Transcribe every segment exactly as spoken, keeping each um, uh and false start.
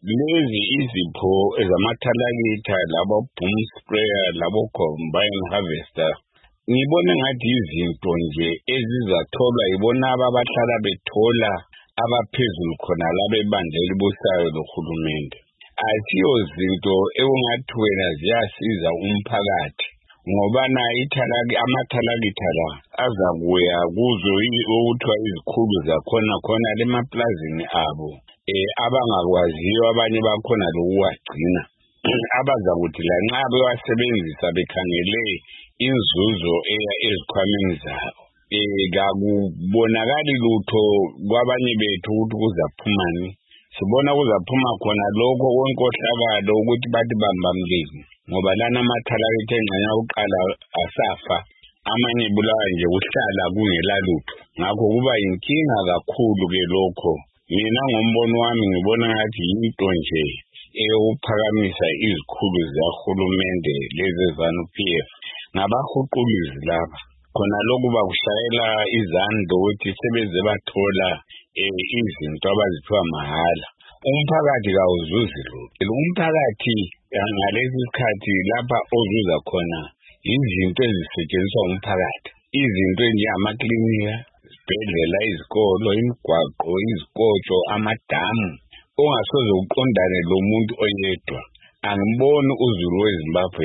lezi izipho ezamathalakitha labo boom sprayer labo combine harvester ngibona ngathi izinto nje ezizatholwa yibona abahlala bethola abaphezulu khona laba ebandla elibusayo lohulumende. Asiyo zinto ekungathi wena ziyasiza umphakathi ngoba na ithalaki amathalakitha la azakuya kuzo okuthiwa izikhulu zakhona khona lemaplazini abo eh abangakwaziyo abanye bakhona lokuwagcina abazakuthi la nxa bewasebenzisa bekhangele inzuzo eya ezikhwameni zabo eh kakubonakali lutho kwabanye bethu ukuthi kuzaphumani. Sibona kuzaphuma khona lokho konkohlakalo ukuthi bathi bambamleki ngoba lana amathalakitha engxenya uqala asafa amanye bulawa nje uhlala kungela lutho ngakho kuba inkinga kakhulu ke lokho. Mina ngombono wami ngibona ngathi into nje eyokuphakamisa izikhulu zikahulumende lezi zanu-P F ngabahuqulizi laba khona lokhu bakushayela izando ukuthi sebeze bathola izinto abazithiwa mahala. Umphakathi kawuzuzi lutho. Umphakathi ngalesi sikhathi lapha ozuza khona izinto ezisetshenziswa umphakathi, izinto enjengamaklinika, izibhedlela, izikolo, imigwaqo, izikotsho, amadamu ongasoze uqondane lomuntu oyedwa. Angiboni uZulu weZimbabwe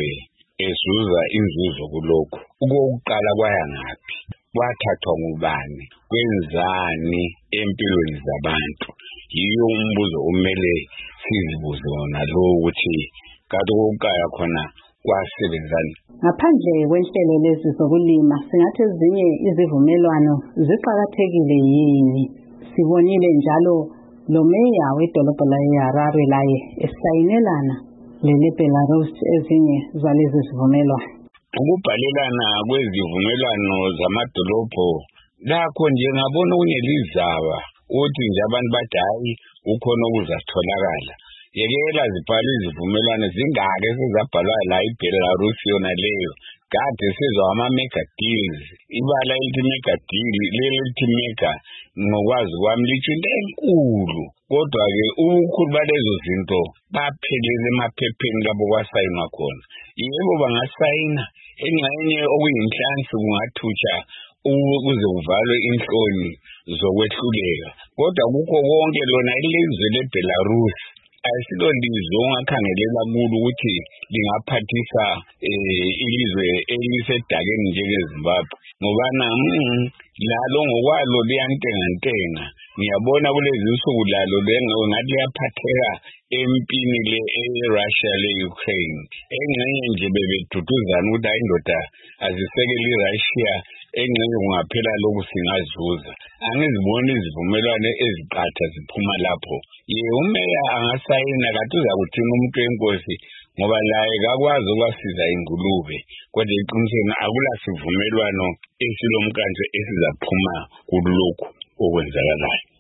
ezuza inzuzo kulokho. Ukuqala kwaya ngaphi? Kwathathwa ngubani? Kwenzani empilweni zabantu? Yiyo umbuzo omele sizibuze wona lo ukuthi kanti ukuqala khona kwasebenzani. Ngaphandle kwenhlelo lezi zokulima singathi ezinye izivumelwano ziqhakathekile yini? Sibonile njalo lo meya wedolobha laseHarare laye esayinelana leBelarus ezinye zalezi zivumelwano. Ukubhalelana kwezivumelwano zamadolobho lakho nje ngabona kunelizaba uthi nje abantu bathi hayi ukhona okuzatholakala. Yekela zibhalwe izivumelwano zingake sezabhalwa la iBelarus yona leyo kade sezwa ama-mega deals. Ibala elithi mega deal leli lithi mega ngokwazi kwami lithi into enkulu kodwa-ke ubukhulu balezo zinto baphelele emaphepheni labo kwasayinwa khona. Yebo bangasayina engxenye okuyinhlansi kungathutsha ukuze kuvalwe inhloni zokwehluleka kodwa kukho konke lona ilizwe leBelarus ayisilo lizwe ongakhangelela kulo ukuthi lingaphathisa ilizwe elisedakeni njengeZimbabwe ngoba na lalo ngokwalo liyantengantenga. Ngiyabona kulezi nsuku lalo ngathi liyaphatheka empini le eRussia le-Ukraine engxenye nje bebeduduzana ukuthi hayi ndoda azisekele iRussia engxenye kungaphela lokhu singazuza. Angiziboni izivumelwano eziqatha ziphuma lapho. Ye umeya angasayina kanti uzakuthina umuntu wenkosi ngoba laye kakwazi ukwasiza ingulube kodwa eqinisweni akula sivumelwano esilomkantlo esizaphuma kulokhu okwenzakalayo.